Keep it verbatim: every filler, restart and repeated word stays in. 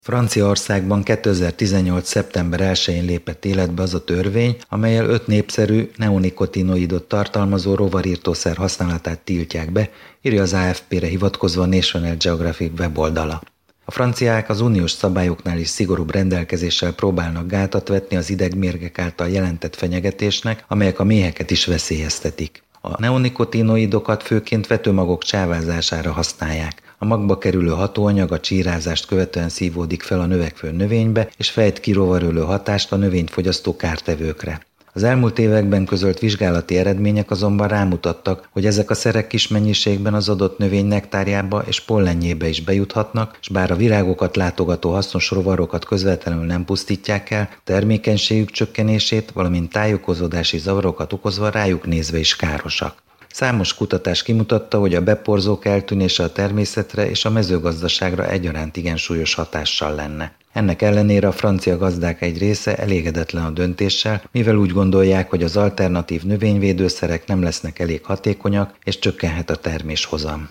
Franciaországban kétezer-tizennyolc. szeptember elsején lépett életbe az a törvény, amellyel öt népszerű neonikotinoidot tartalmazó rovarírtószer használatát tiltják be, írja az á ef pére hivatkozva a National Geographic weboldala. A franciák az uniós szabályoknál is szigorúbb rendelkezéssel próbálnak gátat vetni az idegmérgek által jelentett fenyegetésnek, amelyek a méheket is veszélyeztetik. A neonikotinoidokat főként vetőmagok csávázására használják. A magba kerülő hatóanyag a csírázást követően szívódik fel a növekvő növénybe, és fejt ki rovarölő hatást a növényt fogyasztó kártevőkre. Az elmúlt években közölt vizsgálati eredmények azonban rámutattak, hogy ezek a szerek kis mennyiségben az adott növény nektárjába és pollenjébe is bejuthatnak, és bár a virágokat látogató hasznos rovarokat közvetlenül nem pusztítják el, termékenységük csökkenését, valamint tájékozódási zavarokat okozva rájuk nézve is károsak. Számos kutatás kimutatta, hogy a beporzók eltűnése a természetre és a mezőgazdaságra egyaránt igen súlyos hatással lenne. Ennek ellenére a francia gazdák egy része elégedetlen a döntéssel, mivel úgy gondolják, hogy az alternatív növényvédőszerek nem lesznek elég hatékonyak és csökkenhet a terméshozam.